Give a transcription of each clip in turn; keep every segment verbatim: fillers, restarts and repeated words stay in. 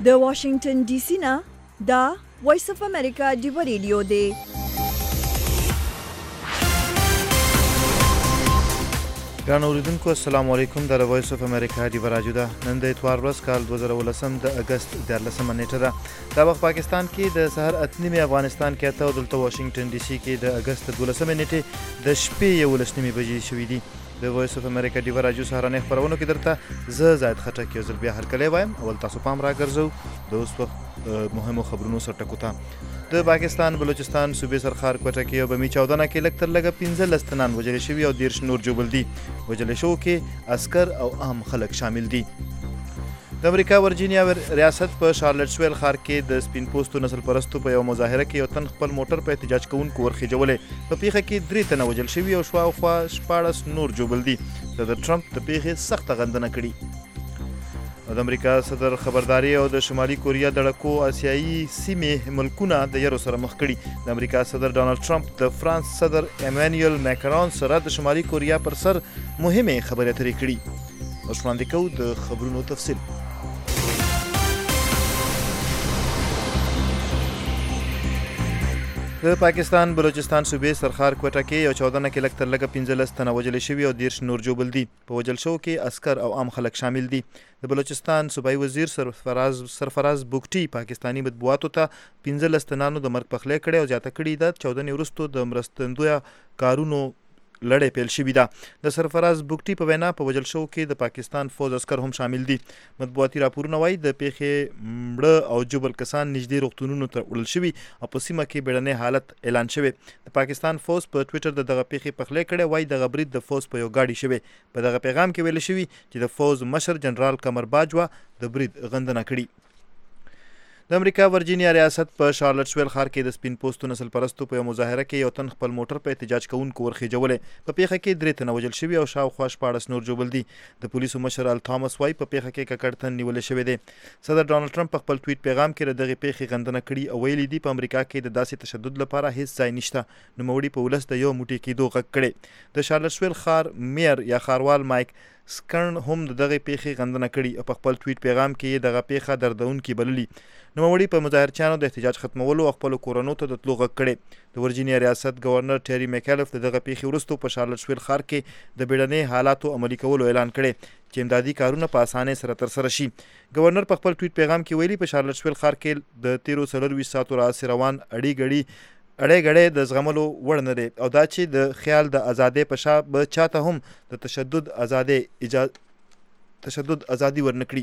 د واشنگټن ډي سي نه دا وایس اف امریکا ډیو ریډیو دی. ګران اوریدونکو السلام علیکم. د وایس اف امریکا ډیو راډیو ده. نن د اتوار ورځ کال دوه زره ولسم د اگست دیارلسمه نیټه ده. دا وخت پاکستان کې د سحر اته نیمې، افغانستان کې اته او دلته واشنگټن ډي سي کې د اگست دولسمه نیټې د شپې یولس نیمې بجې شوې دي. د وایس اف امریکا ډیو راډیو سهارنۍ خپرونو کې درته زه زاید خټک یو ځل بیا هرکلی وایم. اول تاسو پام راګرځو د اوس وخت مهمو خبرونو سر ټکو ته. د پاکستان بلوچستان صوبې سرخار کوټه کې او بمی چاودنه کې لږ تر لږه پنځلس تنان وژل شوي او دېرش نور ژوبل دي. وژل شوو کې عسکر او عام خلک شامل دي. د امریکا ورجینیا ریاست په شارلټسویل ښار کې د سپین پوستو نسل پرستو په یو مظاهره کې یو تن خپل موټر په احتجاج کوونکو ورخېجولی. په پیښه کې درې تنه وژل شوي او شاوخوا شپاړس نور ژوبل دي. د ټرمپ د پیښې سخته غندنه کړې. د امریکا صدر خبرداري او د شمالي کوریا د ډکو آسیایي سیمې ملکونه د یرو سره مخ کړي. د امریکا صدر ډانلډ ټرمپ د فرانس صدر ایمانویل ماکرون سره د شمالي کوریا پر سر مهمې خبرې اترې کړي. اوس وړاندې کوو د خبرونو تفصیل. د پاکستان بلوچستان صوبې سرخار کوټه کې یو چاودنه کې لږ تر لږه پنځلس تنه وژل شوي او دېرش نور ژوبل دي. په وژل شوو کې عسکر او عام خلک شامل دي. د بلوچستان صوبایي وزیر سرفراز سرفراز بوګټي پاکستاني مطبوعاتو ته پنځلس تنانو د مرګ پخلی کړی او زیاته کړې ده چاودنې وروسته د مرستندویه کارونو لړۍ پیل شوې ده. د سرفراز بوګټي په وینا په وژل شوو کې د پاکستان فوج عسکر هم شامل دي. مطبوعاتي راپورونه وایي د پیښې مړه او ژوبل کسان نږدې روغتونونو ته وړل شوي او په سیمه کې بیړنی حالت اعلان شوی. د پاکستان فوج په ټویټر د دغه پیښې پخلی کړی. وایي دغه برید د فوج په یو ګاډي شوی. په دغه پیغام کې ویل شوي چې د فوج مشر جنرال قمر باجوه د برید غندنه کړې. د امریکا ورجینیا ریاست په شارلټسویل ښار کې د سپین پوستو نسل پرستو په یو مظاهره کې یو تن خپل موټر په احتجاج کوونکو ورخېجولی. په پیښه کې درې تنه وژل شوي او شاوخوا شپاړس نور ژوبل دي. د پولیسو مشر ال تامس وایي په پیښه کې ککړ تن نیولی شوی دی. صدر ډانلډ ټرمپ په خپل ټویټ پیغام کې د دغې پیښې غندنه کړي او ویلي دي په امریکا کې د داسې تشدد لپاره هیڅ ځای نشته. نوموړي په ولس د یو موټی کېدو غږ کړی. د شارلټسویل ښار میر یا ښاروال مایک سکرن هم د دغې پیښې غندنه کړي او په خپل ټویټ پیغام کې یې دغه پیښه دردونکې بللي. نوموړي په مظاهرچیانو د احتجاج ختمولو او خپلو کورونو ته د تلو غږ کړی. د ورجینیا ریاست گورنر ټیری میکالف د دغه پیښې وروسته په شارلټسویل ښار کې د بیړنۍ حالاتو عملي کولو اعلان کړی چې امدادي کارونه په اسانۍ سره ترسره شي. گورنر په خپل ټویټ پیغام کې ویلي په شارلټسویل ښار کې د تیرو څلرویشت ساعتو راهیسې روان اړې ګړې اړې ګړې د زغملو وړ نه دی او دا چې د خیال د ازادۍ په شا به چاته هم د تشدد ازادۍ اجازه تشدد ازادي ورنکړي.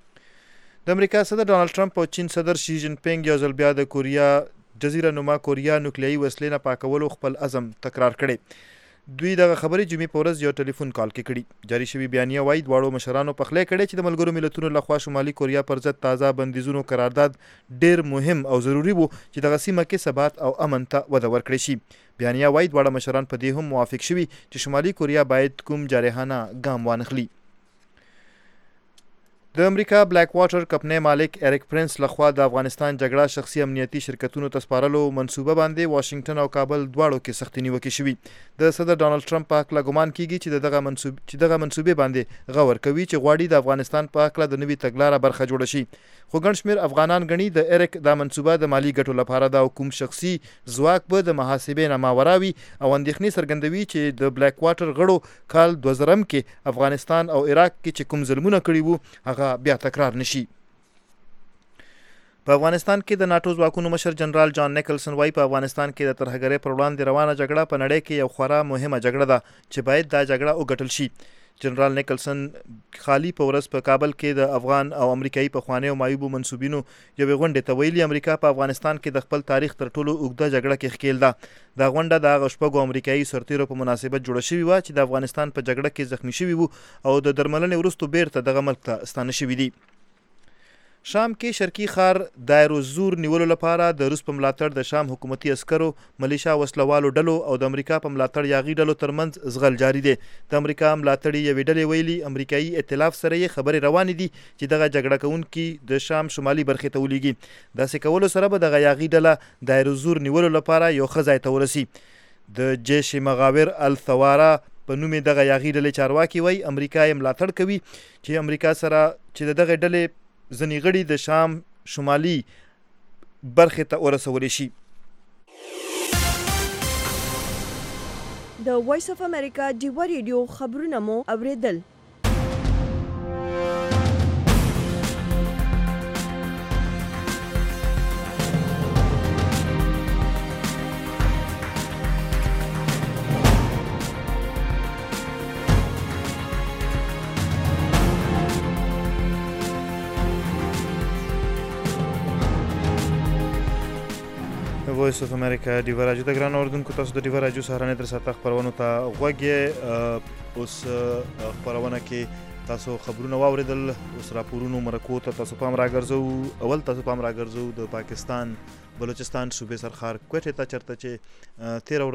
د امریکا صدر ډانلډ ټرمپ او چین صدر شي جین پینګ یو ځل بیا د کوریا جزیره نما کوریا نوکلیایي وسلې نه پاکولو خپل عزم تکرار کړی. دوی دغه خبرې جمعې په ورځ یو ټلیفون کال کې کړي. جاري شوي بیانیه وایي دواړو مشرانو پخلی کړی چې د ملګرو ملتونو لخوا شمالي کوریا پر ضد تازه بندیزونو قرارداد ډیر مهم او ضروري و چې دغه سیمه کې ثبات او امن ته وده ورکړی شي. بیانیه وایي دواړه مشران په دې هم موافق شوي چې شمالي کوریا باید کوم جارحانه ګام وانخلي. د امریکا بلیک واټر کمپنۍ مالک اریک پرنس لخوا د افغانستان جګړه شخصي امنیتي شرکتونو ته سپارلو منصوبه باندې واشنگټن او کابل دواړو کې سختې نیوکې شوي. د صدر ډانلډ ټرمپ په هکله ګمان کیږي چې د دغه منصوب چې دغه منصوبې باندې غور کوي چې غواړي د افغانستان په هکله د نوي تګلاره برخه جوړه شي. خو ګڼ شمېر افغانان ګڼي د اریک دا منصوبه د مالي ګټو لپاره ده او کوم شخصي ځواک به د محاسبې نه ماورا وي او اندېښنې څرګندوي چې د بلیک واټر غړو کال دوه زرم کې افغانستان او عراق کې چې کوم ظلمونه کړي وو هغه بیا تکرار نشي. په افغانستان کې د ناټو ځواکونو مشر جنرال جان نیکلسن وایي په افغانستان کې د ترهګرۍ پر وړاندې روانه جګړه په نړۍ کې یو خورا مهمه جګړه ده چې باید دا جګړه وګټل شي. جنرال نیکلسن خالی په ورځ په کابل کې د افغان او امریکایي پخوانیو معیوبو منصوبینو یوې غونډې ته ویلي امریکا په افغانستان کې د خپل تاریخ تر ټولو اوږده جګړه کې ښکیل ده. دا غونډه د هغه شپږو امریکایي سرتیرو په مناسبت جوړه شوې وه چې د افغانستان په جګړه کې زخمي شوي وو او د درملنې وروسته بیرته دغه ملک ته ستانه شوي دي. شام کې شرقي ښار دایر الزور نیولو لپاره د روس په ملاتړ د شام حکومتي عسکرو ملیشا وسلوالو ډلو او د امریکا په ملاتړ یاغي ډلو ترمنځ زغل جاري دی. د امریکا ملاتړي یوې ډلې ویلي امریکایي ائتلاف سره یې خبرې روانې دي چې دغه جګړه کوونکي د شام شمالي برخې ته ولیږي. داسې کولو سره به دغه یاغي ډله دایر الزور نیولو لپاره یو ښه ځای ته ورسي. د جیش مغاور الثواره په نوم دغه یاغي ډلې چارواکي وایي امریکا یې ملاتړ کوي چې امریکا سره چې دغه ډلې ځینې غړي د شام شمالي برخې ته ورسولی شي. د وایس اف امریکا ډیوا ریډیو خبرونه مو اوریدل. وایس اف امریکا ډیوا راډیو د ګران اوردونکو تاسو د ډیوا راډیو سهارنۍ تر ساعت خبرونو ته غوږ یې. اوس خبرونه کې تاسو خبرونه واوریدل. اوس راپورونو مرکو ته تاسو پام راګرځو. اول تاسو پام راګرځو د پاکستان بلوچستان صوبې سرخار کوټې ته، چرته چې تیره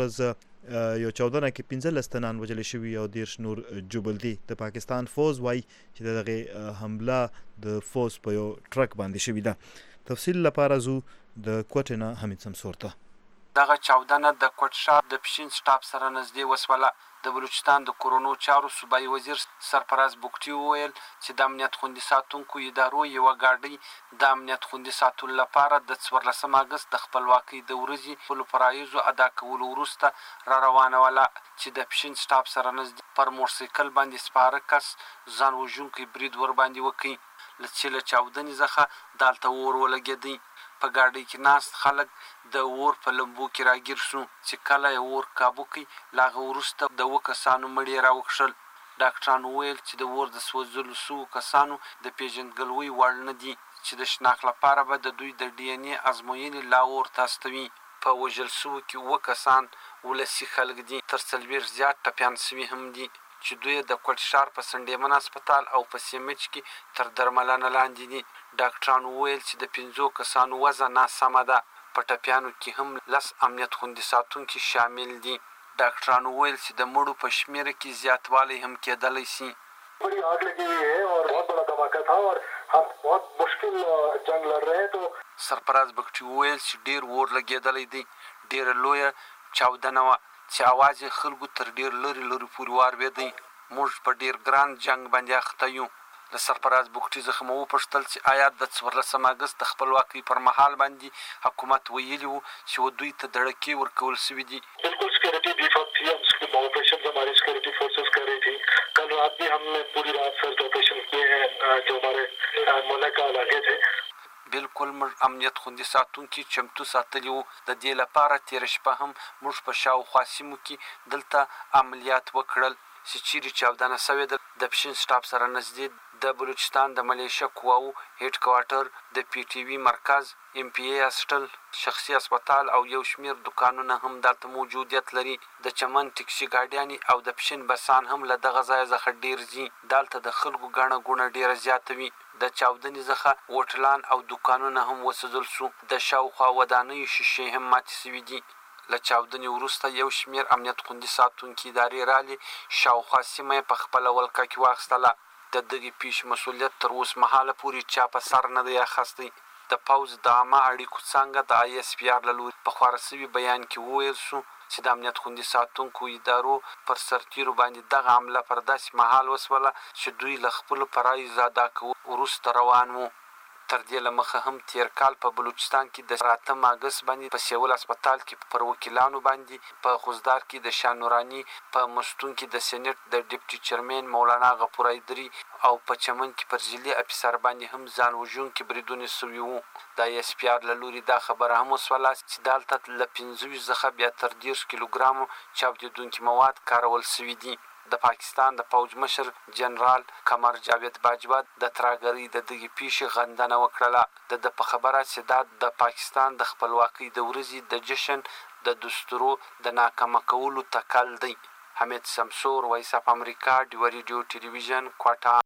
ورځ یو چاودنه کې پنځلس تنان وژل شوي او دېرش نور جوبل دي. د پاکستان فوز وایي چې د دغې حمله د فوز په یو ټرک باندې شوې ده. تفصیل لپاره زو د کوټې نه حمید سمسور ته. دغه چاودنه د کوټ ښار د پښین سټاپ سره نږدې وسوله. د بلوچستان د کورونو چارو صوبایي وزیر سرفراز بوکټي وویل چې د امنیت خوندي ساتونکو ادارو یوه ګاډۍ د امنیت خوندي ساتلو لپاره د څوارلسم اګست د خپلواکۍ د ورځې خپلو فرایضو ادا کولو وروسته را روانوله، چې د پښین سټاپ سره نږدې پر موټرسایکل باندې سپاره کس ځان وژونکی برید ورباندې وکړي. چې له چاودنې څخه دالته اور ولګېدی. په ګاډۍ کې ناست خلک د اور په لمبو کې راګیر شو، چې کله یې اور کابو کړي له هغه وروسته د اووه کسانو مړي راوکښل. ډاکټرانو ویل چې د اور د سوځلو سوو کسانو د پیژندګلوۍ وړ نه دي، چې د شناخت لپاره به د دوی د ډي ان اے ازموینې لا ورته استوي. په وژل سوو کې اووه کسان ولسي خلک دي، تر څلوېښت زیات ټپیان سوي هم دي، چې دوی د کوټ ښار په سنډیمن هسپتال او په سیمچ کې تر درملنه لاندې دي. ډاکټرانو ویل چې د پنځو کسانو وضع ناسمه ده. په ټپیانو کې هم لس امنیت خوندي ساتونکي شامل دي. ډاکټرانو ویل چې د مړو په شمیره کې زیاتوالی هم کېدلی شي. بڑی آگ لگی ہوئی ہے اور بہت بڑا دھماکہ تھا اور ہم بہت مشکل جنگ لڑ رہے ہیں. تو سرفراز بکټي وویل چې ډیر اور لګېدلی دی. ډیره لویه چاودنه وه چې اواز یې خلکو تر ډیر لرې لرې پورې واورېدی. موږ په ډیر ګران جنگ باندې اخته یو. له سرفراز بوکټي څخه مو وپوښتل چې آیا د څوارلسم اګست د خپلواکۍ پر مهال باندې حکومت ویلي وو چې دوی ته دړکې ورکول شوي دي. بالکل سکیورٹی بیف اپ تھی. ہم اس کے آپریشن ہماری سکیورٹی فورسز کر رہی تھی. کل رات بھی ہم نے پوری رات سرچ آپریشن کیے ہیں جو ہمارے ملک علاقے تھے. بالکل موږ امنیت خوندي ساتونکي چمتو ساتلي وو. د دې لپاره تېره شپه هم موږ په شاوخوا سیمو کې دلته عملیات وکړل چې چیرې چاودنه سوې ده. د پښین سټاپ سره نږدې د بلوچستان د ملیشه قواو هیډ کوارټر، د پی ټي وي مرکز، ام پی ای هاسټل، شخصي هسپتال او یو شمیر دکانونه هم دلته موجودیت لري. د چمن ټکسي ګاډیانې او د پښین بسان هم له دغه ځایه څخه ډیر ځي. دلته د خلکو ګڼه ګوڼه ډیره زیاته وي. د چاودنې څخه هوټلان او دکانونه هم وسوځل شو. د شاوخوا ودانیو شیشې هم ماتې سوي دي. له چاودنې وروسته یو شمیر امنیت خوندي ساتونکي ادارې رالې شاوخوا سیمه یې په خپله ولکه کې واخیستله. د دغې پیښې مسؤلیت تر اوسه مهاله پورې چا په سر نه دی اخیستی. د پوځ د عامه اړیکو څانګه د آی اس پي آر له لوري په خپاره سوي بیان کې وویل شو چې د امنیت خوندي ساتونکو ادارو پر سرتیرو باندې دغه حمله پر داسې مهال وسوله چې دوی له خپلو فرایضو ادا کولو وروسته روان وو. تر دې له مخه هم تیر کال په بلوچستان کې د اتم اګست باندې په سیول هسپتال کې پر وکیلانو باندې، په خوزدار کې د شاه نوراني، په مستون کې د سینټ د ډیپټي چیرمن مولانا غفور ایدري او په چمن کې پر ضلعي افسر باندې هم ځان وژونکي بریدونه سوي وو. د آی اس پي آر له لوري دا خبره هم وسوله چې دلته له پنځه ویشت څخه بیا تر دېرش کیلوګرامو چاودېدونکي مواد کارول سوي دي. د پاکستان د پوځ مشر جنرال قمر جاوید باجوا د ترهګرۍ د دغې پیښې غندنه وکړله. د ده په خبره چې دا د پاکستان د خپلواکۍ د ورځې د جشن د دستورو د ناکامه کولو تکل دی. حمید سمسور، وایس اف امریکا، ډیوا ریډیو ټلویزیون، کوټه.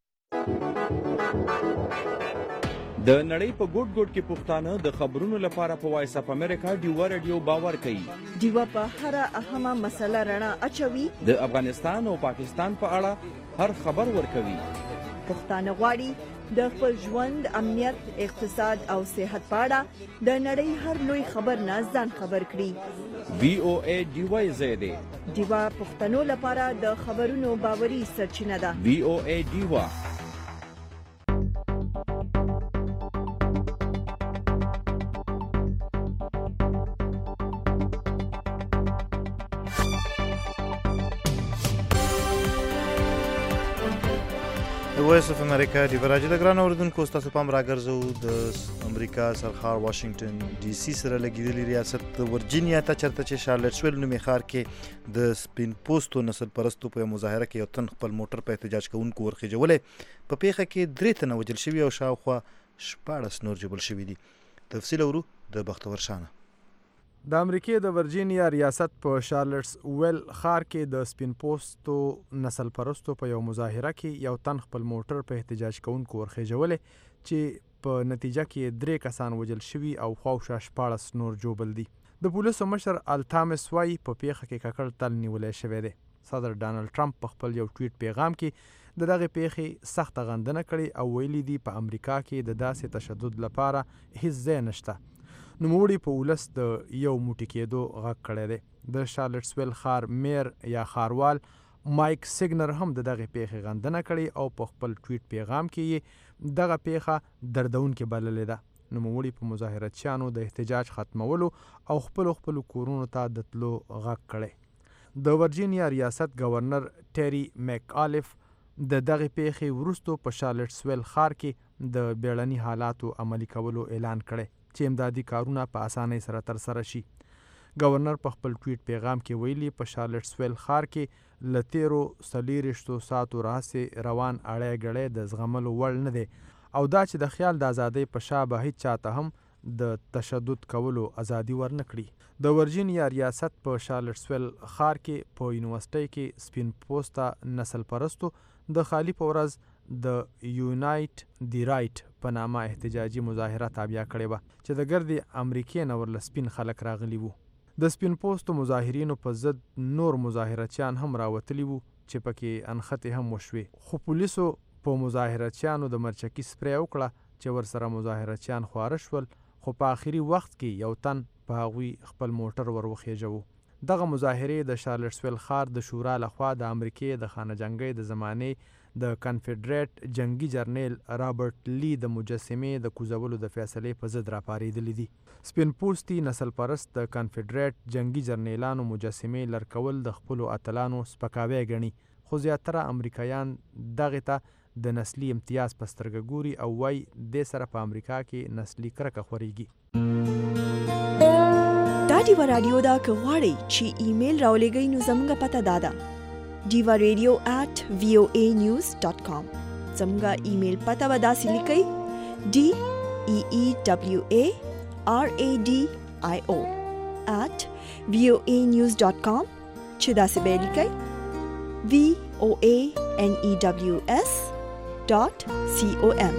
د نړۍ په ګوټ ګوټ کې پښتانه د خبرونو لپاره په وایس اف امریکا ډیوا رادیو باور کوي. ډیوا په هر اهمه مسله رڼا اچوي. د افغانستان او پاکستان په اړه هر خبر ورکوي. پښتانه غواړي د خپل ژوند، امنیت، اقتصاد او صحت په اړه د نړۍ هر لوی خبر نه ځان خبر کړي. وی او ای ډیوا زیاده ډیوا پښتنو لپاره د خبرونو باوري سرچینه ده. وی او ای ډیوا د وایس اف امریکا د براجي د ګران اوردونکو تاسو پام راګرځو د امریکا سرخار واشنگټن ډي سي سره لګیدلی ریاست ورجینیا ته چرته چې شارلټسویل نومي ښار کې د سپین پوستو نسل پرستو په مظاهره کې یو تن خپل موټر په احتجاج کوونکو ورخېجولې په پیښه کې درې تنه وژل شوي او شاوخوا شپاړس نور ژوبل شوي دي. تفصیل اورو د بختور شانه. د امریکای د ورجینیا ریاست په شارلټسویل ښار کې د سپین پوستو نسل پرستو په یو مظاهره کې یو تن خپل موټر په احتجاج کوونکو ورخېجولې چې په نتیجه کې درې کسان وژل شوي او خواوشا شپاړس نور ژوبل دي. د پولیسو مشر التامس وایي په پیښه کې ککړ تل نیولی شوی دی. صدر ډانلډ ټرمپ په خپل یو ټویټ پیغام کې د دغې پیښې سخته غندنه کړې او ویلي دي په امریکا کې د داسې تشدد لپاره هیڅ ځای نشته. نوموړي په ولس د یو موټی کېدو غږ کړی دی. د شارلټسویل ښار میر یا ښاروال مایک سیګنر هم د دغې پیښې غندنه کړې او په خپل ټویټ پیغام کې یې دغه پیښه دردونکې بللې ده. نوموړي په مظاهرچیانو د احتجاج ختمولو او خپلو خپلو کورونو ته د تلو غږ کړی. د ورجینیا ریاست گورنر ټیری میک آلیف د دغې پیښې وروستو په شارلټسویل ښار کې د بیړني حالاتو عملي کولو اعلان کړی چې امدادي کارونه په اسانۍ سره ترسره شي. گورنر په خپل ټویټ پیغام کې ویلي په شارلټسویل ښار کې له تیرو څلېرویشتو ساعتو راهیسې روان اړی ګړی د زغملو وړ نه دی او دا چې د خیال د ازادۍ په شا به هیڅ چاته هم د تشدد کولو ازادي ورنه کړي. د ورجینیا ریاست په شارلټسویل ښار کې په یونیورسټۍ کې سپین پوسته نسل پرستو د خالی په ورځ د یونایټ دی رایټ په نامه احتجاجي مظاهره تابع کړې وه چې د ګردې امریکې نه ورله سپین خلک راغلي وو. د سپین پوستو مظاهرینو په ضد نور مظاهرچیان هم راوتلي وو چې پکې انخطې هم وشوې، خو پولیسو په مظاهرچیانو د مرچکي سپری وکړه چې ورسره مظاهرچیان خواره شول، خو په آخري وخت کې یو تن په هغوی خپل موټر ور وخېژوه. دغه مظاهرې د شارلټسویل ښار د شورا لخوا د امریکې د خانه جنګۍ د زمانې د کنفیډریټ جنگي جرنیل رابرټ لی د مجسمې د کوزولو د فیصلې په ضد راپارېدلي دي. سپین پوستي نسل پرست د کنفیډریټ جنگي جرنیلانو مجسمې لرکول د خپلو اتلانو سپکاوی ګڼي، خو زیاتره امریکایان دغې ته د نسلي امتیاز په سترګه ګوري او وایي دې سره په امریکا کې نسلي کرکه خورېږي. دا ډیوه راډیو ده که غواړئ چې ایمیل راولېږئ نو زموږ پته دا ده diva radio at voa news dot com. زموږ ایمیل پته به داسې لیکئ d e e w a r a d i o at voa news dot com چې داسې به لیکئ v o a n e w s dot com.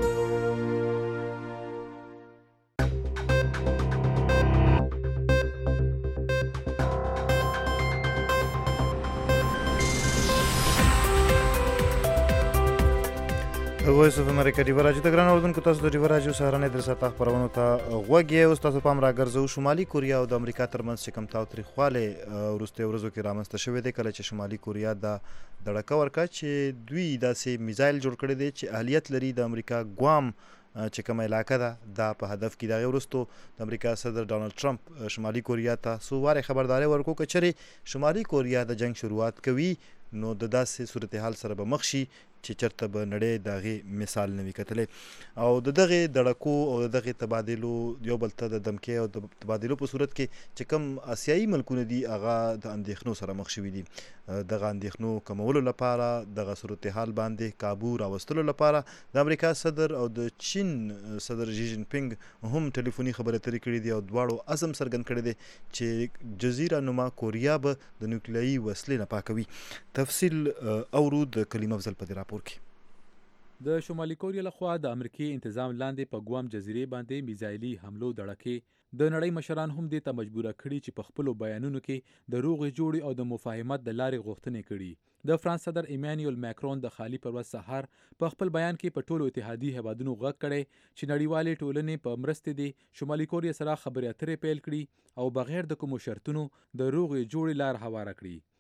وایس اف امریکا ډیوه راډیو د ګران اوردونکو تاسو د ډیوه راډیو سهارنۍ درې ساعته خپرونو ته غوږ یې. اوس تاسو پام راګرځو شمالي کوریا او د امریکا ترمنځ چې کوم تاوتریخوالی وروستیو ورځو کې رامنځته شوی دی کله چې شمالي کوریا دا دړکه ورکړه چې دوی داسې میزایل جوړ کړی دی چې اهلیت لري د امریکا ګوام چې کومه علاقه ده دا په هدف کې. د هغې وروستو د امریکا صدر ډانلډ ټرمپ شمالي کوریا ته څو وارې خبرداری ورکړو که چېرې شمالي کوریا د جنګ شروعات کوي نو د داسې صورتحال سره به مخ شي چې چرته به نړۍ د هغې مثال نه وي کتلی او د دغې دړکو او د دغې تبادلو یو بل ته د دمکۍ او د تبادلو په صورت کې چې کوم اسیایي ملکونه دي هغه د اندېښنو سره مخ شوي دي. دغه اندېښنو کمولو لپاره دغه صورتحال باندې کابو راوستلو لپاره د امریکا صدر او د چین صدر ژي جین پینګ هم ټلیفوني خبرې اترې کړي دي او دواړو عزم څرګند کړی دی چې جزیره نما کوریا به د نیوکلیایي وسلې نه پاکوي. تفصیل اورو د کلیم افضل په دې راپور کې. د شمالي کوریا لخوا د امریکې انتظام لاندې په ګوام جزیرې باندې میزایلي حملو دړکې د نړۍ مشران هم دې ته مجبوره کړي چې په خپلو بیانونو کې د روغې جوړې او د مفاهمت د لارې غوښتنې کړي. د فرانس صدر ایمانوئل ماکرون د خالي پر ورځ سهار په خپل بیان کې په ټولو اتحادي هیوادونو غږ کړی چې نړیوالې ټولنې په مرستې دې شمالي کوریا سره خبرې اترې پیل کړي او بغیر د کومو شرطونو د روغې جوړې لار هواره کړي.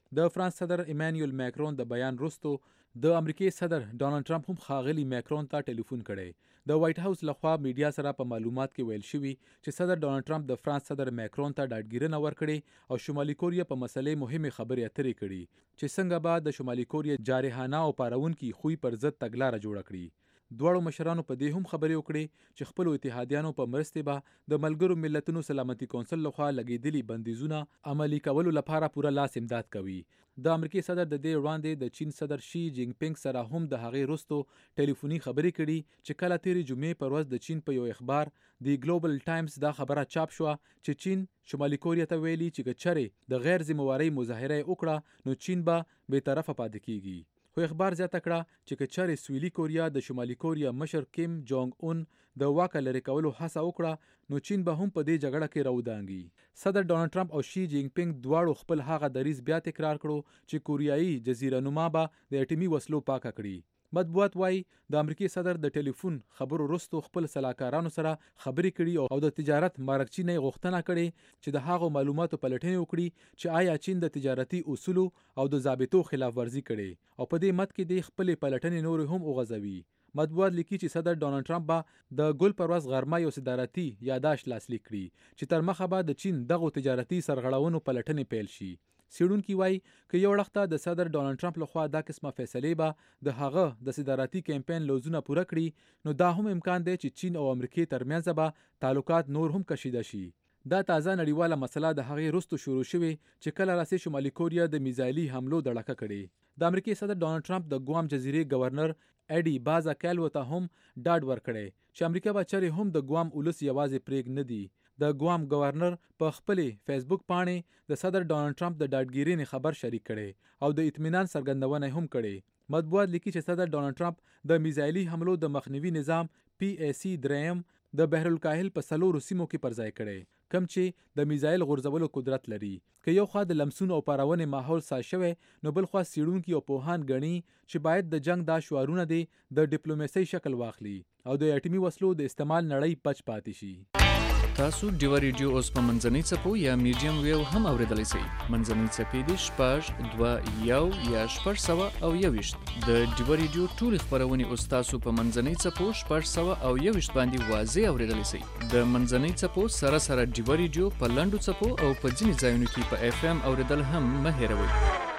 د فرانس صدر ایمانوئل ماکرون د بیان وروسته د امریکای صدر ډانلډ ټرمپ هم ښاغلي ماکرون ته ټلیفون کړی. د وایټ هاوس لخوا میډیا سره په معلومات کې ویل شوي چې صدر ډانلډ ټرمپ د فرانس صدر ماکرون ته ډاډګیرنه ورکړې او شمالي کوریا په مسلې مهمې خبرې اترې کړي چې څنګه به د شمالي کوریا جارحانه او پارونکي خوی پر ضد تګلاره جوړه کړي. دواړو مشرانو په دې هم خبرې وکړې چې خپلو اتحادیانو په مرستې به د ملګرو ملتونو سلامتي کونسل لخوا لګېدلي بندیزونه عملي کولو لپاره پوره لاس امداد کوي. د امریکای صدر د دې وړاندې د چین صدر شي جینګ پینګ سره هم د هغې وروسته ټلیفوني خبرې کړي چې کله تېرې جمعې پر ورځ د چین په یو اخبار دی ګلوبل ټایمز دا خبره چاپ شوه چې چین شمالي کوریا ته ویلي چې که چرې د غیر ذمهوارۍ مظاهره یې وکړه نو چین به بې طرفه پاتې کیږي. خو اخبار زیاته کړه چې که چارې سویلي کوریا د شمالي کوریا مشر کیم جونګ اون د واکه لرې کولو هڅه وکړه نو چین به هم په دې جګړه کې راودانګي. صدر ډانلډ ټرمپ او شي جینګ پینګ دواړو خپل هغه دریځ بیا تکرار کړو چې کوریایي جزیره نما به د اټومي وسلو پاکه کړي. مطبوعات وایي د امریکای صدر د ټلیفون خبرو وروسته خپل سلاکارانو سره خبرې کړي او د تجارت مارکچي نه غوښتنه کړې چې د هغو معلوماتو پلټنې وکړي چې آیا چین د تجارتي اصولو او د ضابطو خلاف ورزي کړي او په دې مت کې د خپل پلټنې نور هم وغځوي. مطبوعات لیکي چې صدر ډانلډ ټرمپ به د ګل پر ورځ غرمه یو صدارتي یادداشت لاسلیک کړي چې تر مخه به د چین دغو تجارتي سرغړونو پلټنې پیل شي. څېړونکي وایي که یو وخت د صدر ډانلډ ټرمپ لخوا دا قسمه فیصلې به د هغه د صدارتي کمپاین لوزونه پوره کړي نو دا هم امکان دی چې چین او امریکای ترمنځ به تعلقات نور هم کشیده شي. دا تازه نړیواله مسله د هغې وروسته شروع شوې چې کله راسي شمالي کوریا د میزایلي حملو دړکه کړې. د امریکای صدر ډانلډ ټرمپ د ګوام جزیرې گورنر ایډي بازا کیلو ته هم ډاډ ورکړی چې امریکا به چرې هم د ګوام ولس یوازې پرېږ نه دی. د ګوام گورنر په خپلې فیسبوک پاڼې د صدر ډانلډ ټرمپ د ډاډګیرنې خبر شریک کړي او د اطمینان څرګندونه هم کړي. مطبوعات لیکي چې صدر ډانلډ ټرمپ د میزایلي حملو د مخنیوي نظام پی ای سی دریم د بحر الکاهل په څلورو سیمو کې پرځای کړي کم چې د میزایل غورځولو قدرت لري. که یو خوا د لمسونو او پارونې ماحول ساز شوی نو بل خوا څېړونکي او پوهان ګڼي چې باید د جنگ دا شعارونه دي د ډیپلوماسۍ شکل واخلي او د اټومي وسلو د استعمال نړۍ بچ پاتې شي. تاسو ډیوا ریډیو اوس په منځنۍ څپو یا میډیم ویو هم اوریدلی شئ. منځنۍ څپې دي شپږ دوه یو یا شپږ سوه او یوویشت. د ډیوا ریډیو ټولې خپرونې اوس تاسو په منځنۍ څپو شپږ سوه او یوویشت باندې واضح اوریدلی شئ. د منځنۍ څپو سره سره ډیوا ریډیو په لنډو څپو او په ځینې ځایونو کې په اف ام اوریدل هم مه هیروئ.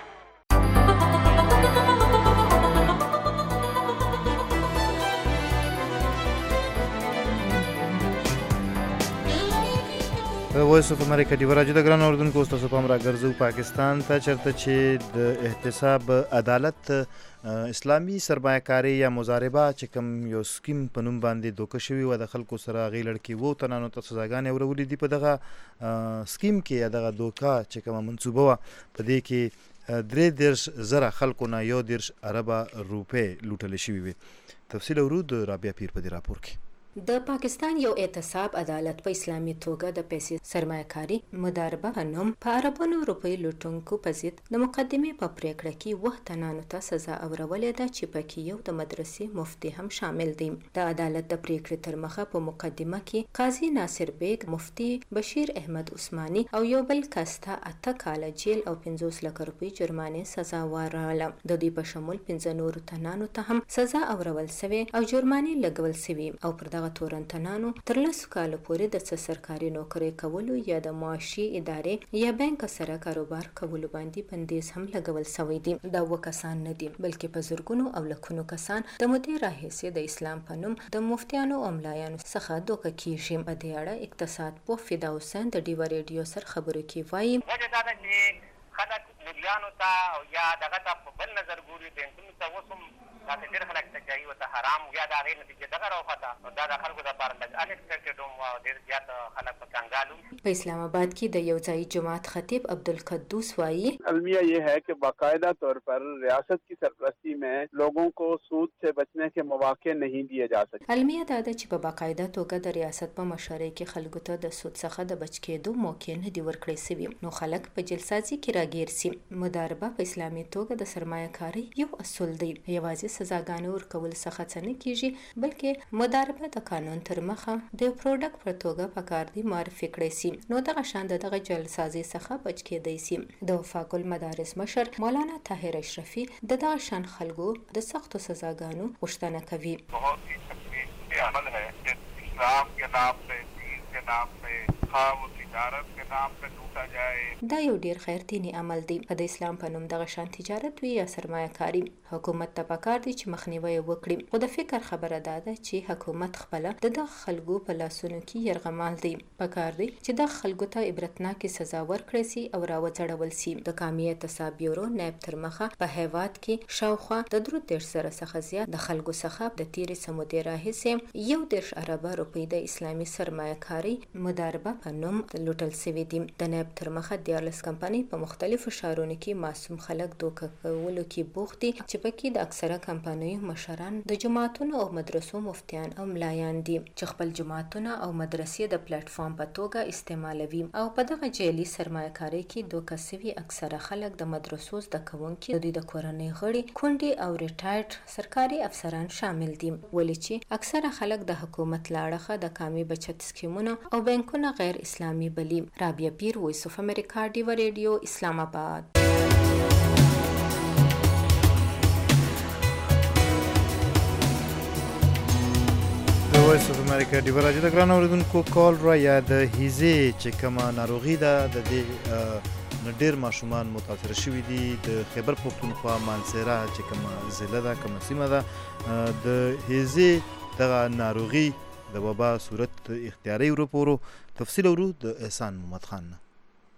وایس اف امریکا ډیوا راډیو د ګران اوردونکو اوس تاسو پام راګرځو پاکستان ته چېرته چې د احتساب عدالت اسلامي سرمایه‌کاري یا مضاربه چې کوم یو سکیم په نوم باندې دوکه شوي وه د خلکو سره هغې لړکې اوو تنانو ته سزاګانې ورولې دي. په دغه سکیم کې دغه دوکه چې کومه منصوبه وه په دې کې درې دېرش زره خلکو نه یو دېرش اربه روپۍ لوټلې شوي وې. تفصیل اورو د رابعه پیر په دې راپور کې. د پاکستان یو اعتصاب عدالت په اسلامي توګه د پیسې سرمایه‌کاري مضاربه په نوم په اربونو روپۍ لوټونکو په ضد د مقدمې په پریکړه کې اووه تنانو ته سزا اورولې ده چې پکې یو د مدرسې مفتي هم شامل دی. د عدالت د پریکړې تر مخه په مقدمه کې قاضي ناصر بیگ، مفتي بشیر احمد عثماني او یو بل کس ته اته کاله جیل او پنځوس لکه روپۍ جرمانې سزا واروله. د دوی په شمول پنځه نورو تنانو ته هم سزا اورول سوې او جرمانې لګول سوې او پر دغه تورنتنانو تر لسو کالو پورې د څه سرکاري نوکرۍ کولو یا د معاشي ادارې یا بانک سره کاروبار کولو باندې بندیز هم لګول سوی دی. دا اووه کسان نه دي بلکې په زرګونو او لکونو کسان د مودې راهیسې د اسلام په نوم د مفتیانو او ملایانو څخه دوکه کیږي. په دې اړه اقتصاد پوه فدا حسین د ډیوا ریډیو سره خبرو کې وایي وجه دا ده چې خلک ملیانو ته او یا دغه ته په بل نظر ګوري، بینکونو ته اوس هم داسې ډېر خلک ته کوي ورته حرام یا د هغې نتیجې دغه راوخته نو دا د خلکو دپاره لږ انېکسپېکټډ هم او ډېر زیات خلک په کنګال هم. په اسلام آباد کې د یو ځایي جماعت خطیب عبدالقدوس وایي المیہ یہ ہے کہ باقاعدہ طور پر ریاست کی سرپرستی میں لوگوں کو سود سے بچنے کے مواقع نہیں دیے جا سکتے. المیہ دا ده چې په باقاعده توګه د ریاست په مشرۍ کې خلکو ته د سود څخه د بچ کېدو موقع نه دی ورکړی سوي نو خلک په جلسازي کې راګیر سي. مداربه په اسلامي توګه د سرمایه کاري یو اصول دی. یوازې سزاګانې ورکول څخه څه نه کیږي، بلکې مداربه د قانون تر مخه د پروډکټ پر توګه پکار دی معرفي کړی سي. نو دغه شان دغه جلسازي څخه بچ کېدای سي. د وفاق المدارس مشر مولانا طاهر اشرفي د دغه شان خلکو د سختو سزاګانو غوښتنه کوي. عمل ہے کہ اسلام کے نام پہ، دین کے نام پہ، خواہ و تجارت کے نام پہ لوٹا جائے. دا یو ډیر خیرتینی عمل دی. په د اسلام په نوم دغه شان تجارت وي یا سرمایه کاری، حکومت ته پکار دی چې مخنیوي وکړي. خو د فکر خبره ده چې حکومت خپل د دغه خلکو په لاسونو کې يرغمال دی. پکار دی چې د خلکو ته عبرتناکه سزا ورکړي سي او راوځړول سي. د قومي احتساب بیورو نائب تر مخه په هیواد کې شاوخوا د درو دیش سره څخه زیات د خلکو څخه د تیرې سمودي راهیسې یو دیش اربه روپۍ د اسلامي سرمایه کاری مداربه په نوم لوټل سوي دي. د نائب تر مخه دیالس کمپنۍ په مختلفو ښارونو کې معصوم خلک دوکه کولو کې بوخت دي، چې پکې د اکثره کمپنیو مشران د جماعتونو او مدرسو مفتیان او ملایان دي چې خپل جماعتونه او مدرسې د پلیټ فارم په توګه استعمالوي. او په دغه جعلي سرمایه کاري کې دوکه سوي اکثره خلک د مدرسو زده کوونکي، د دوی د کورنۍ غړي، کونډې او ریټایرډ سرکاري افسران شامل دي. ولې چې اکثره خلک د حکومت لاړخه د قومي بچت سکیمونو او بانکونو غیر اسلامي بلی. رابعه پیر، وایس اف امریکا، ډیوا ریډیو، اسلام آباد. وایس اف امریکا ډیوا راډیو د ګران اوریدونکو کال را یا د هیزې چې کومه ناروغي ده د دې ډېر ماشومان متاثر شوي دي. د خیبر پښتونخوا مانسیرا چې کومه ضلع ده، کومه سیمه ده، د هیزې دغه ناروغي د وبا صورت اختیاري ورپورو. تفصیل ورو د احسان محمد خان نه.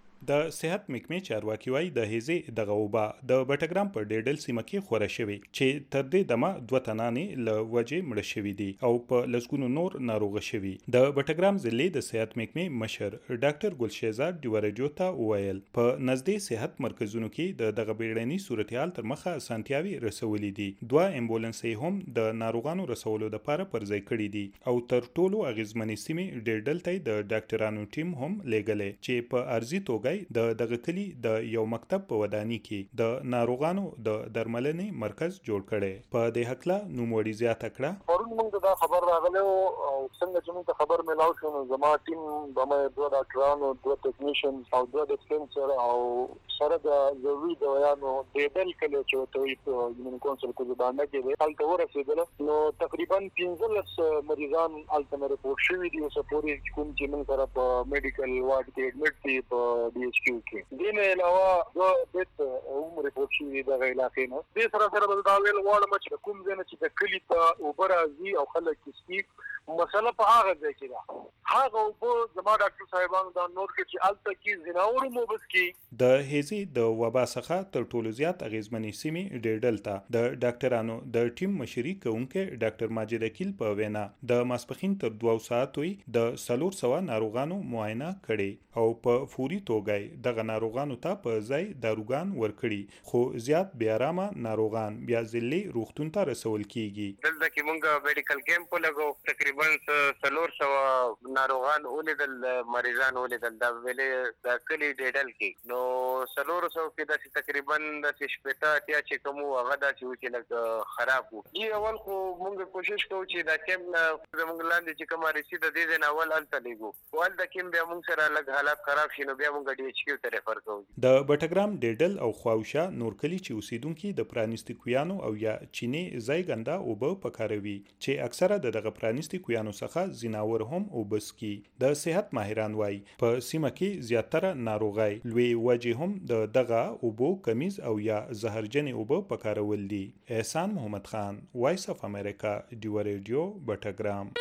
د صحت محکمې چارواکي وایي د هیزې دغه وبا د بټګرام په ډیډل سیمه کې خوره شوې چې تر دې دمه دوه تنانې له وجې مړه شوي دي او په لسګونو نور ناروغه شوي. د بټګرام ضلع د صحت محکمې مشر ډاکټر ګلشهزاد ډیوا راډیو ته وویل په نږدې صحت مرکزونو کې د دغه بیړني صورتحال تر مخه اسانتیاوي رسولې دي. دوه امبولانسې هم د ناروغانو رسولو لپاره پر ځای کړي دي او تر ټولو اغیزمنې سیمې ډیډل ته د ډاکټرانو ټیم هم لېږلی چې په ارزي توګه د دغه کلی د یو مکتب په ودانۍ کې د ناروغانو د درملنې مرکز جوړ کړي. په دې هکله نوموړي زیاته کړه پرون موږ دا خبر راغلی او څنګه چې موږ خبر ملاو شو نو زما ټیم د دوه ډاکټرانو، دوه ټیکنیشن او دوه ډسپنسر او سره د ضروري دوايانو د بل کله چې وته په یمن کونسل کې باندې کې هلته ورسېدل نو تقریبا پنځلس مریضان هلته رپورټ شوي دي. اوس پورې کوم چې موږ سره په میډیکل وارډ کې اډمټ دي په D H Q کې. دې نه علاوه د دې عمر رپورټ شوي د علاقې نه دې سره سره بل دا ویل غواړم چې کوم ځای چې د کلی ته اوبه راځي او خلک کسي مسله په هغه ځای کې ده. هغه اوبه زما ډاکټر صاحبانو دا نوٹ کې چې الته کې زناور موبس کې د هیزې د وبا څخه تر ټولو زیات اغیزمنې سیمې ډیډل ته د ډاکټرانو د ټیم مشري کوونکی ډاکټر ماجد اکیل په وینا د ماسپخین تر دوه ساعتوي د څلور سوه ناروغانو معاینه کړي او په فوري توګه دغه ناروغانو ته په ځای داروګان ورکړي، خو زیات بیا آرامه ناروغان بیا ضلعي روغتون ته رسول کیږي. دلته کې موږ میډیکل کیمپ لګو، تقریبا څلور سوه ناروغان ولیدل، مریضان ولیدل دا ویلې د کلي ډیډل کې. نو څلور سوه کې داسې تقریبا داسې شپېته اتیا چې کوم وو هغه داسې و چې لږ خراب وو. دې اول خو موږ کوشش کوو چې دا کیمپ نه زموږ لاندې چې کومه رسي د دې ځای نه اول هلته لېږو، خو هلته کیمپ بیا موږ سره لږ حالات خراب شي نو بیا موږ ډي ایچ کیو ته ریفر کوو. د بټګرام ډیډل او خواوشا نور کلی چې اوسیدونکي د پرانیستي کویانو او یا چینې ځای ګنده اوبه پکاروي چې اکثره د دغه پرانیستي کویانو څخه زیناور هم اوبس کی. د صحت ماهران وایي په سیمه کې زیاتره ناروغي لوی وجه هم د دغه اوبو کمیز او یا زهرجن اوبه پکارول دي. احسان محمد خان، وایس اف امریکا، ډیوا ریډیو، بټګرام.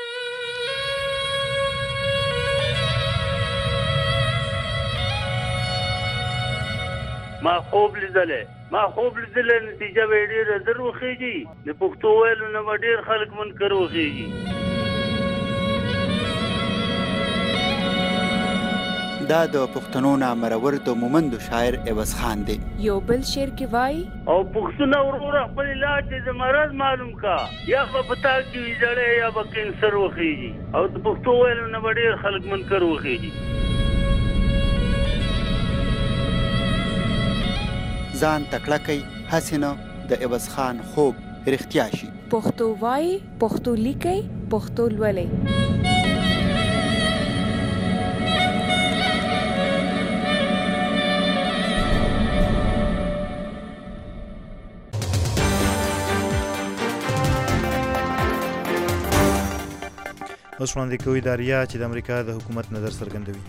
ما خوب لیدلې ما خوب لیدلې نتیجه به ډېره زر وخېږي. د پښتو ویلو نه به ډېر خلک منکر وخېږي. دا د پښتنو نامرور د مومندو شاعر عوض خان دی. یو بل شعر کې وایي او پښتونه وروره خپل علاج د مرض معلوم کا، یا به پتا کې ویځړې یا به کینسر وخېږي. او د پښتو ویلو نه به ډېر خلک منکر وخېږي. ځان تکړه کوي هسې نه د عوض خان خوب رښتیا شي. پښتو وایي، پښتو لیکئ، پښتو لولئ. اوس وړاندې کوي داریا چې د امریکا د حکومت نظر څرګندوي.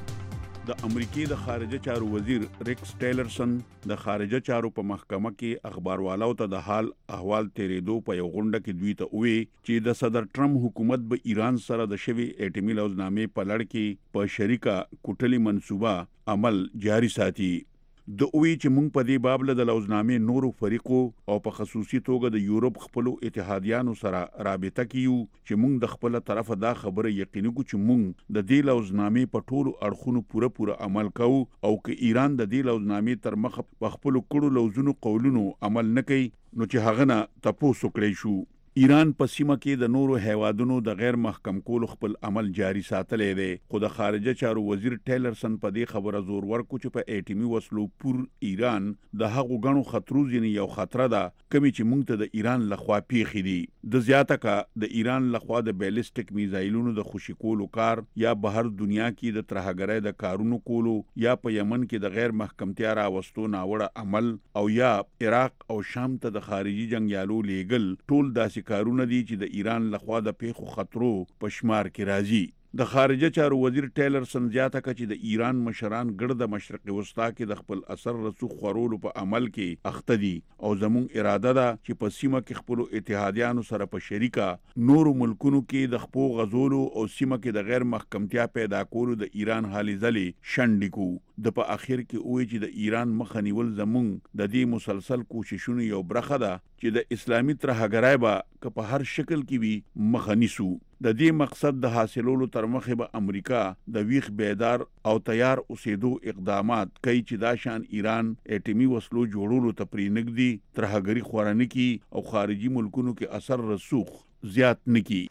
د امریکای د خارجه چارو وزیر ریکس ټیلرسن د خارجه چارو په محکمه کې اخباروالاو ته د حال احوال تیرېدو په یو غونډه کې دوی ته وویل چې د صدر ټرمپ حکومت به ایران سره د شوي اټومي لوزنامې په لړ کې په شریکه کوټلي منصوبه عمل جاري ساتي. د اوی چې مونږ په دې باب له د لوزنامې نورو فریقو او په خصوصي توګه د یورپ خپلو اتحادیانو سره رابطه کیو چې مونږ د خپل طرفه دا خبره یقیني کو چې مونږ د دې لوزنامې په ټولو اړخونو پوره پوره عمل کوو او که ایران د دې لوزنامې تر مخه په خپل کړو لوزونو قولونو عمل نه کوي نو چې هغه نه تاسو کړی شو. ایران په سیمه کې د نورو هیوادونو د غیر محکم کولو خپل عمل جاري ساتلې دی، خو د خارجه چارو وزیر ټیلرسن په دې خبره زور ورکو چې په اټومي وسلو پور ایران د هغو غنو خطرو ځینې یو خطر ده کمی چې مونږ ته د ایران لخوا پیښې دي. د زیاته کا د ایران لخوا د بیلسټیک میزایلونو د خوشی کولو کار یا بهر دنیا کې د ترهګرۍ د کارونو کولو یا په یمن کې د غیر محکمتیا راوستو ناوړه عمل او یا عراق او شام ته د خارجي جنگیالو لیګل ټول داسې کارونه دي چې د ایران لخوا د پیښو خطرو په شمار کې راځي. د خارجه چارو وزیر ټیلرسن زیاته کړه چې د ایران مشران ګړد د مشرق وسطا کې د خپل اثر رسوخ خورولو په عمل کې اخته دي او زموږ اراده ده چې په سیمه کې خپل اتحادیانو سره په شریکه نورو ملکونو کې د خپو غزولو او سیمه کې د غیر محکمتیا پیدا کولو د ایران حالي ځلې شنډ کو. د په اخر کې وایي چې د ایران مخه نیول زموږ د دې مسلسل کوششونو یو برخه ده چې د اسلامي ترهګرۍ به که په هر شکل کې وي مخه نیسو. د دې مقصد د حاصلولو تر مخه به امریکا د ویښ بیدار او تیار اوسېدو اقدامات کوي چې دا شان ایران اټومي وسلو جوړولو ته پرېنږدي، ترهګري خورانه کی او خارجي ملکونو کې اثر رسوخ زیات نکي.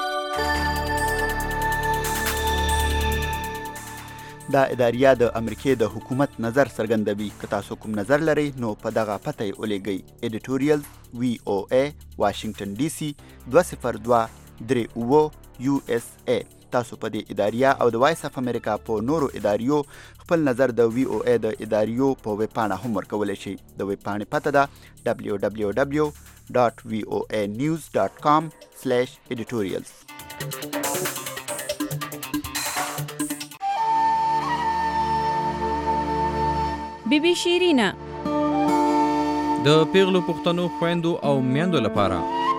دا اداریه د امریکای د حکومت نظر څرګندوي. که تاسو کوم نظر لرئ نو په دغه پته یې ولېږئ. ایډیټوریال وی او ای واشنگټن ډي سي دوه صفر دوه درې اووه یو اس ای. تاسو په دې اداریه او د وایس اف امریکا په نورو اداریو خپل نظر د وی او ای د اداریو په ویب پاڼه هم ورکولی شئ. د ویب پاڼې پته ده دبلیو دبلیو دبلیو ډاټ وی او ای نیوز ډاټ کام سلیش ایډیټوریالز. بی بی شیرینا د پیغلو پښتنو خويندو او میندو لپاره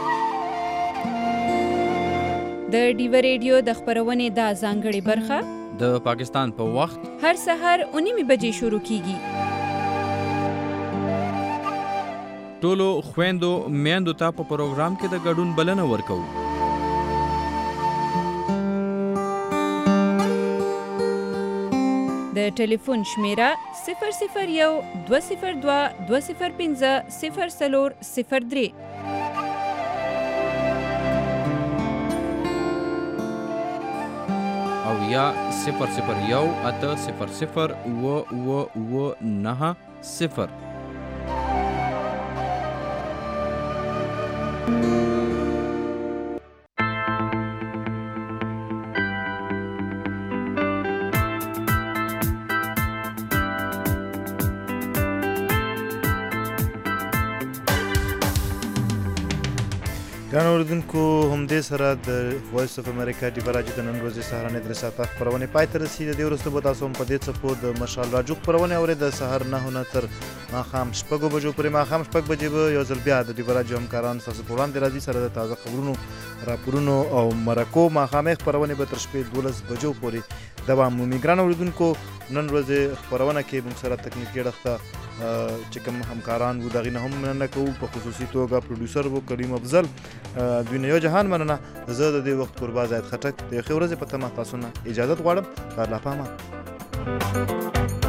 د ډیو ریډیو د خبرونې دا ځانګړې برخه د پاکستان په پا وخت هر سحر اونیمه بجې شروع کیږي. ټولو خويندو میندو ته په پروګرام کې د ګډون بلنه ورکو. د ټلیفون شمیره صفر صفر یو دوه صفر دوه دوه صفر پنځه صفر څلور صفر درې. او یا صفر صفر یو اته صفر صفر اوه اوه اوه نهه صفر. ګرانو اوریدونکو، همدې سره د وایس اف امریکا ډیو راډیو د نن ورځې سهارنۍ درې ساعته خپرونې پای ته رسېدي. د دې وروسته به تاسو هم په دې څپو د مشال راډیو خپرونې اورئ. د سهار نهو نه تر ماښام شپږو بجو پورې. ماښام شپږ بجې به یو ځل بیا د ډیو راډیو همکاران ستاسو په وړاندې راځي سره د تازه خبرونو، راپورونو او مرکو. ماښامې خپرونې به تر شپې دولس بجو پورې دوام مومي. ګرانو اوریدونکو، نن ورځې خپرونه کې موږ سره تکنیکي اړخ چې کوم همکاران وو د هغې نه هم مننه کوو. په خصوصي توګه پروډیوسر وو کریم افضل. دوی نه یو جهان مننه. زه د دې وخت قربا زاید خټک د یو ښې ورځې په تمه تاسو نه اجازت غواړم. الله پامان.